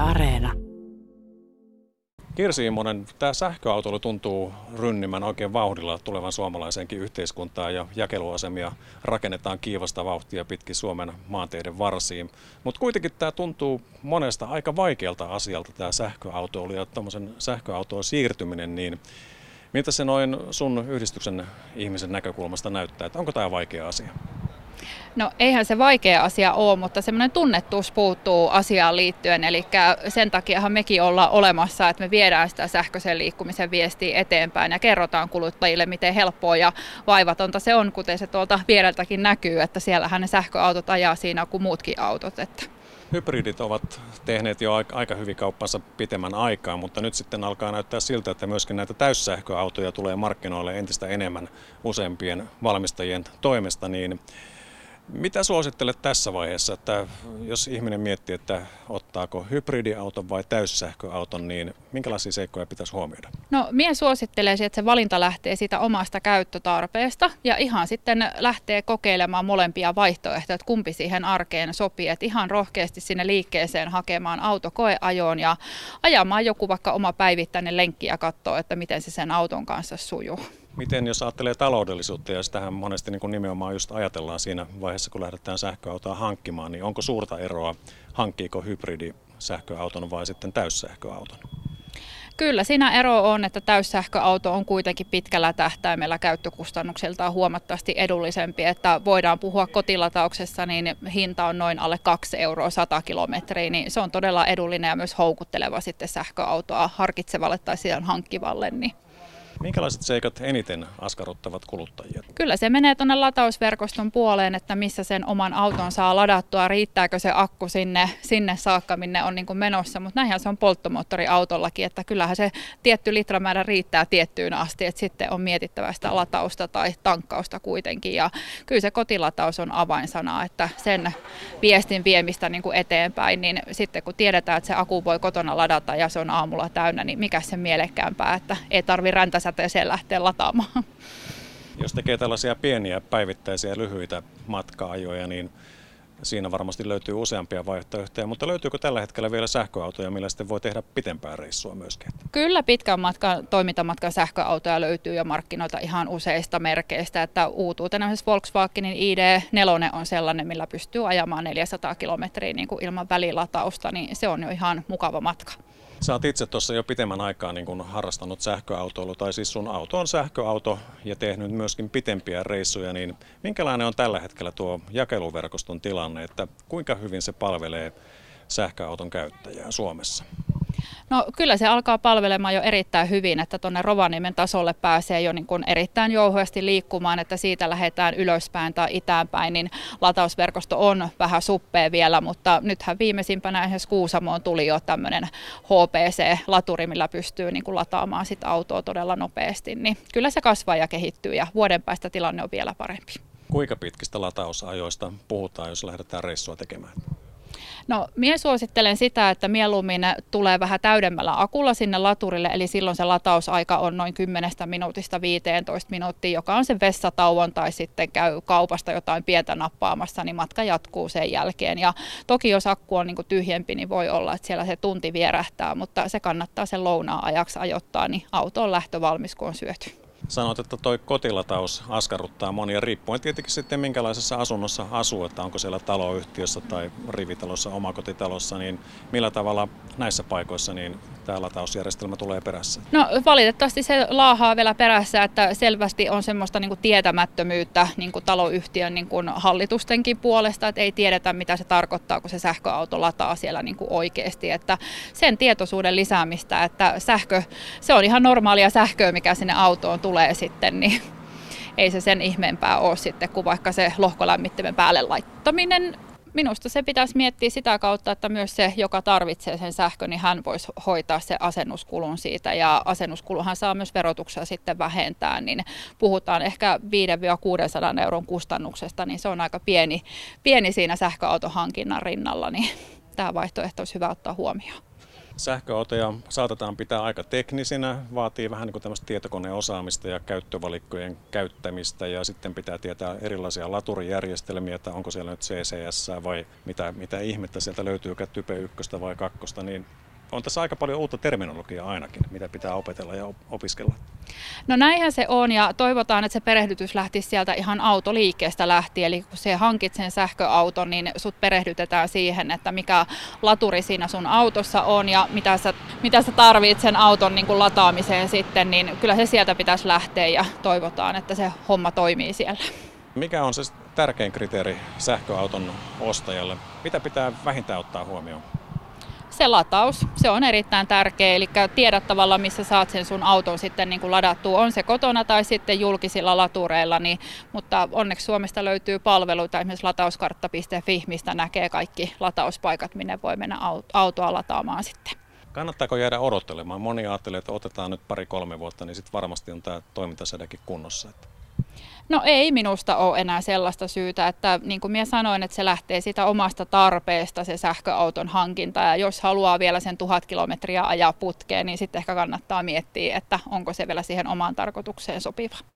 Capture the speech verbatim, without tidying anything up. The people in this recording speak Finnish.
Areena. Kirsi Immonen, tämä sähköautoilu tuntuu rynnimän oikein vauhdilla tulevan suomalaiseenkin yhteiskuntaan ja jakeluasemia rakennetaan kiivasta vauhtia pitkin Suomen maanteiden varsiin. Mutta kuitenkin tämä tuntuu monesta aika vaikealta asialta tämä sähköautoilu ja tuommoisen sähköautoon siirtyminen, niin miltä se noin sun yhdistyksen ihmisen näkökulmasta näyttää, että onko tämä vaikea asia? No eihän se vaikea asia ole, mutta semmoinen tunnettuus puuttuu asiaan liittyen, eli sen takiahan mekin ollaan olemassa, että me viedään sitä sähköisen liikkumisen viestiä eteenpäin ja kerrotaan kuluttajille, miten helppoa ja vaivatonta se on, kuten se tuolta viereltäkin näkyy, että siellähän ne sähköautot ajaa siinä kuin muutkin autot. Että. Hybridit ovat tehneet jo aika hyvin kauppansa pitemmän aikaa, mutta nyt sitten alkaa näyttää siltä, että myöskin näitä täyssähköautoja tulee markkinoille entistä enemmän useampien valmistajien toimesta, niin mitä suosittelet tässä vaiheessa, että jos ihminen miettii, että ottaako hybridiauton vai täyssähköauton, niin minkälaisia seikkoja pitäisi huomioida? No, minä suosittelisin, että se valinta lähtee siitä omasta käyttötarpeesta ja ihan sitten lähtee kokeilemaan molempia vaihtoehtoja, että kumpi siihen arkeen sopii. Että ihan rohkeasti sinne liikkeeseen hakemaan autokoeajoon ja ajamaan joku vaikka oma päivittäinen lenkki ja katsoa, että miten se sen auton kanssa sujuu. Miten jos ajattelee taloudellisuutta, ja sitähän monesti niin kuin nimenomaan just ajatellaan siinä vaiheessa, kun lähdetään sähköautoa hankkimaan, niin onko suurta eroa, hankkiiko hybridi sähköauton vai sitten täyssähköauton? Kyllä siinä ero on, että täyssähköauto on kuitenkin pitkällä tähtäimellä käyttökustannuksiltaan huomattavasti edullisempi, että voidaan puhua kotilatauksessa, niin hinta on noin alle kaksi euroa sata kilometriä, niin se on todella edullinen ja myös houkutteleva sitten sähköautoa harkitsevalle tai siihen hankkivalle. Niin. Minkälaiset seikat eniten askarruttavat kuluttajia? Kyllä se menee tuonne latausverkoston puoleen, että missä sen oman auton saa ladattua, riittääkö se akku sinne, sinne saakka, minne on niin kuin menossa, mutta näinhän se on polttomoottoriautollakin, että kyllähän se tietty litramäärä riittää tiettyyn asti, että sitten on mietittävä sitä latausta tai tankkausta kuitenkin ja kyllä se kotilataus on avainsana, että sen viestin viemistä niin kuin eteenpäin, niin sitten kun tiedetään, että se akku voi kotona ladata ja se on aamulla täynnä, niin mikä se mielekkäämpää, että ei tarvitse räntäsäteeseen lähteä lataamaan. Jos tekee tällaisia pieniä päivittäisiä lyhyitä matka-ajoja, niin siinä varmasti löytyy useampia vaihtoehtoja, mutta löytyykö tällä hetkellä vielä sähköautoja, millä sitten voi tehdä pitempää reissua myöskin? Kyllä pitkän matkan, toimintamatkan sähköautoja löytyy jo markkinoilta ihan useista merkeistä, että uutuutena esimerkiksi Volkswagenin I D neljä on sellainen, millä pystyy ajamaan neljäsataa kilometriä niin kuin ilman välilatausta, niin se on jo ihan mukava matka. Sä oot itse tuossa jo pitemmän aikaa niin kun harrastanut sähköautoilua, tai siis sun auto on sähköauto ja tehnyt myöskin pitempiä reissuja, niin minkälainen on tällä hetkellä tuo jakeluverkoston tilanne, että kuinka hyvin se palvelee sähköauton käyttäjää Suomessa? No kyllä se alkaa palvelemaan jo erittäin hyvin, että tuonne Rovaniemen tasolle pääsee jo niin kuin erittäin jouhevasti liikkumaan, että siitä lähdetään ylöspäin tai itäänpäin, niin latausverkosto on vähän suppea vielä, mutta nythän viimeisimpänä esimerkiksi Kuusamoon tuli jo tämmöinen H P C-laturi, millä pystyy niin kuin lataamaan sitä autoa todella nopeasti, niin kyllä se kasvaa ja kehittyy ja vuoden päästä tilanne on vielä parempi. Kuinka pitkistä latausajoista puhutaan, jos lähdetään reissua tekemään? No, minä suosittelen sitä, että mieluummin tulee vähän täydemmällä akulla sinne laturille, eli silloin se latausaika on noin kymmenestä minuutista viiteentoista minuuttia, joka on sen vessatauon tai sitten käy kaupasta jotain pientä nappaamassa, niin matka jatkuu sen jälkeen. Ja toki jos akku on niin kuin tyhjempi, niin voi olla, että siellä se tunti vierähtää, mutta se kannattaa sen lounaan ajaksi ajoittaa, niin auto on lähtövalmis, kun on syöty. Sanoit, että tuo kotilataus askarruttaa monia, riippuen tietenkin sitten minkälaisessa asunnossa asuu, että onko siellä taloyhtiössä tai rivitalossa, omakotitalossa, niin millä tavalla näissä paikoissa niin tämä latausjärjestelmä tulee perässä? No valitettavasti se laahaa vielä perässä, että selvästi on semmoista niin kuin tietämättömyyttä niin kuin taloyhtiön niin kuin hallitustenkin puolesta, että ei tiedetä mitä se tarkoittaa, kun se sähköauto lataa siellä niin kuin oikeasti, että sen tietoisuuden lisäämistä, että sähkö, se on ihan normaalia sähköä, mikä sinne autoon tulee. tulee sitten, niin ei se sen ihmeempää ole sitten kuin vaikka se lohkolämmittimen päälle laittaminen. Minusta se pitäisi miettiä sitä kautta, että myös se, joka tarvitsee sen sähkön, niin hän voisi hoitaa se asennuskulun siitä. Ja asennuskuluhan saa myös verotuksessa sitten vähentää, niin puhutaan ehkä viidestä kuuteensataan euron kustannuksesta, niin se on aika pieni, pieni siinä sähköautohankinnan rinnalla, niin tämä vaihtoehto olisi hyvä ottaa huomioon. Sähköautoja saatetaan pitää aika teknisinä, vaatii vähän niin kuin tämmöistä tietokoneosaamista ja käyttövalikkojen käyttämistä ja sitten pitää tietää erilaisia laturijärjestelmiä, että onko siellä nyt C C S vai mitä, mitä ihmettä sieltä löytyy, Type yksi vai kaksi, niin on tässä aika paljon uutta terminologiaa ainakin, mitä pitää opetella ja opiskella. No näinhän se on ja toivotaan, että se perehdytys lähtisi sieltä ihan autoliikkeestä lähtien. Eli kun sä hankit sen sähköauton, niin sut perehdytetään siihen, että mikä laturi siinä sun autossa on ja mitä sä, mitä sä tarvitset sen auton niin kuin lataamiseen sitten, niin kyllä se sieltä pitäisi lähteä ja toivotaan, että se homma toimii siellä. Mikä on se tärkein kriteeri sähköauton ostajalle? Mitä pitää vähintään ottaa huomioon? Se lataus, se on erittäin tärkeä, eli tiedät tavallaan, missä saat sen sun auton sitten niin kuin ladattua, on se kotona tai sitten julkisilla latureilla, niin, mutta onneksi Suomesta löytyy palveluita, esimerkiksi latauskartta piste fi, mistä näkee kaikki latauspaikat, minne voi mennä autoa lataamaan sitten. Kannattaako jäädä odottelemaan? Moni ajattelee, että otetaan nyt pari-kolme vuotta, niin sitten varmasti on tämä toimintasädekin kunnossa. No ei minusta ole enää sellaista syytä, että niin kuin minä sanoin, että se lähtee sitä omasta tarpeesta se sähköauton hankinta ja jos haluaa vielä sen tuhat kilometriä ajaa putkeen, niin sitten ehkä kannattaa miettiä, että onko se vielä siihen omaan tarkoitukseen sopiva.